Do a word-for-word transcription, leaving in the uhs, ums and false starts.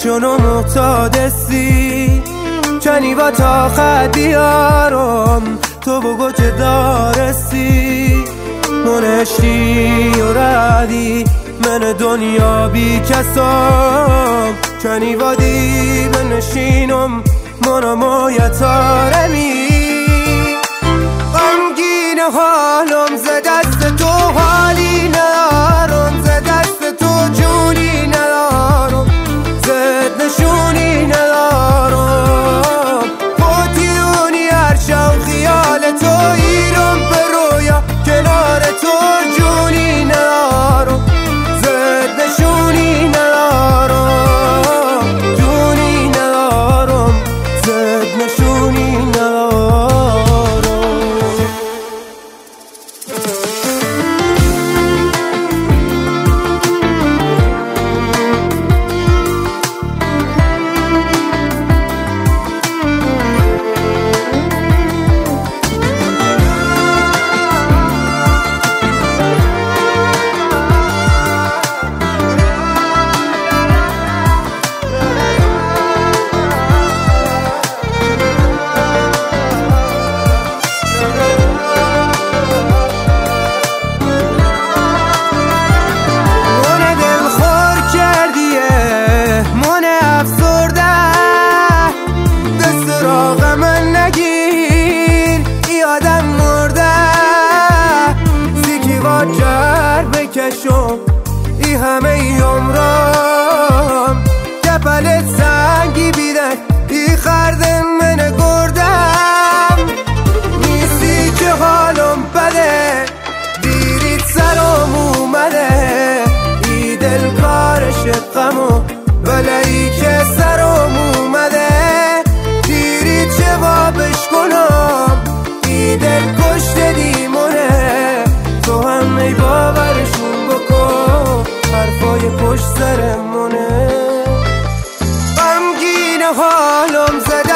شنو معتادستی چنی و تا خدیارم تو بگو چه دارستی منشتی و ردی من دنیا بی کسام چنی و دی بنشینم منم و یتارمی غمگین حالم ز دست تو حالی ندارم ز دست تو جونی ندارم زد نشونی ندارم پوتیونی هر شب خیال تو ایرم به رویا کنار تو جونی ندارم زد نشونی ندارم جونی ندارم زد نشونی ندارم ای همه ای عمرم گپلت سنگی بیدن ای خردم من گردم نیستی که حالم بده دیرید سرم اومده ای دل کار شقمو ولی که سرم اومده دیرید جوابش کنم ای دل کشته دیمونه تو هم ای باورشون بکن حرفای پشت سرمونه غمگین حالم زده